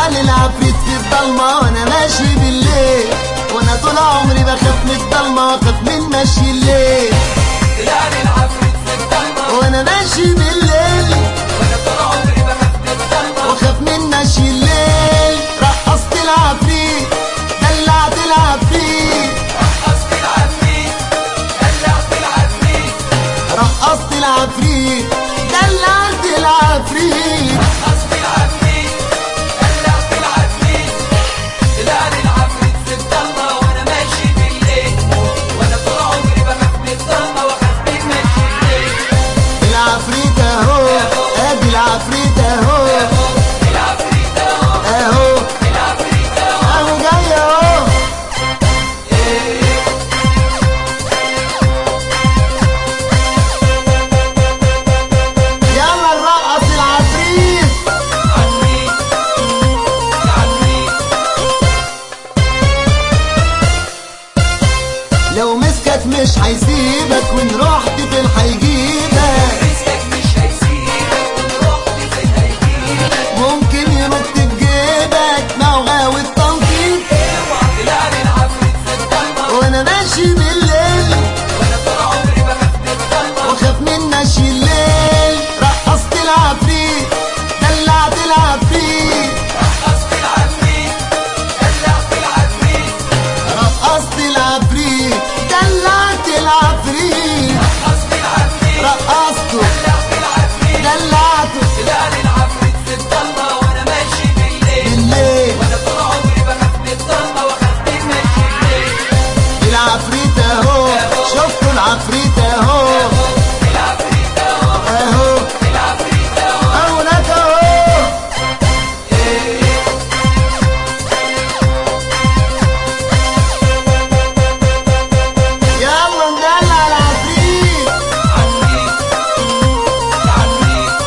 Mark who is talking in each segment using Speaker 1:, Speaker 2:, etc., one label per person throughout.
Speaker 1: لي العفريت في الضلمة وانا ماشي بالليل، وانا طول عمري بخاف من الضلمة واخاف من مشي الليل.
Speaker 2: طلع لي العفريت في الضلمة
Speaker 1: وانا ماشي بالليل،
Speaker 2: وانا طول عمري بخاف من الضلمة
Speaker 1: واخاف من مشي الليل. رقصت العفريت دلعت العفريت،
Speaker 2: رقصت العفريت دلعت العفريت،
Speaker 1: رقصت العفريت دلعت العفريت.
Speaker 2: رقصت العفريت دلعت العفريت. طلع لي العفريت في الضلمة وانا ماشي بالليل، وانا طول عمري بخاف من الضلمة واخاف من مشي الليل.
Speaker 1: العفريت اهو، ادي العفريت اهو،
Speaker 2: العفريت اهو
Speaker 1: اهو
Speaker 2: العفريت اهو.
Speaker 1: اهو جاي اهو. يلا نرقص العفريت.
Speaker 2: عفريت عفريت.
Speaker 1: لو مسكك مش هيسيبك وان رحت فين هيجيبك،
Speaker 2: مسكك مش هيسيبك ورحت فين هيجيبك.
Speaker 1: ممكن ينط بجيبك مع غاوي التنطيط.
Speaker 2: اوعى طلع لي العفريت في الضلمة
Speaker 1: وانا ماشي بالليل
Speaker 2: وانا طول عمري بخاف من الضلمة.
Speaker 1: واخاف من مشي الليل. رقصت العفريت دلعت العفريت،
Speaker 2: رقصت العفريت دلعت العفريت،
Speaker 1: رقصت العفريت دلعت العفريت.
Speaker 2: رقصت العفريت
Speaker 1: رقصته
Speaker 2: دلعت العفريت.
Speaker 1: دلعته
Speaker 2: طلع لي العفريت في الضلمة وانا ماشي بالليل،
Speaker 1: بالليل.
Speaker 2: وانا طول عمري بخاف من الضلمة واخاف من مشي الليل.
Speaker 1: العفريت اهو، شفتوا العفريت اهو،
Speaker 2: العفريت اهو
Speaker 1: اهو
Speaker 2: العفريت اهو.
Speaker 1: اهو هناك اهو. يلا ندلع العفريت.
Speaker 2: عفريت عفريت.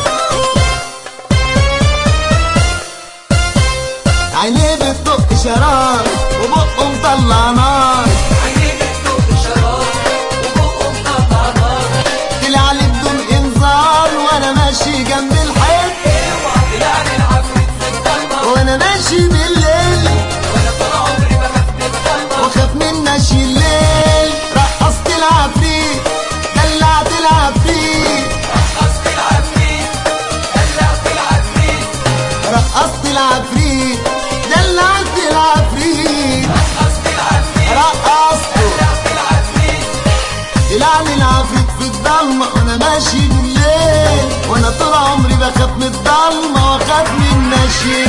Speaker 1: عينيه بتطق شرار وبقه مطلع نار،
Speaker 2: عينيه بتدوق شراب وبقه مطلع نار.
Speaker 1: طلع لي بدون انذار وانا ماشي جنب الحيط.
Speaker 2: اوعى طلع لي العفريت في الضلمة
Speaker 1: وانا ماشي بالليل
Speaker 2: وانا طول عمري بخاف من الضلمة.
Speaker 1: واخاف من مشي الليل. رقصت العفريت دلعت العفريت،
Speaker 2: رقصت العفريت دلعت العفريت،
Speaker 1: رقصت العفريت دلعت العفريت.
Speaker 2: رقصت العفريت
Speaker 1: رقصته
Speaker 2: دلعت العفريت.
Speaker 1: طلع لي العفريت في الضلمة وانا ماشي بالليل، وانا طول عمري بخاف من الضلمة واخاف من مشي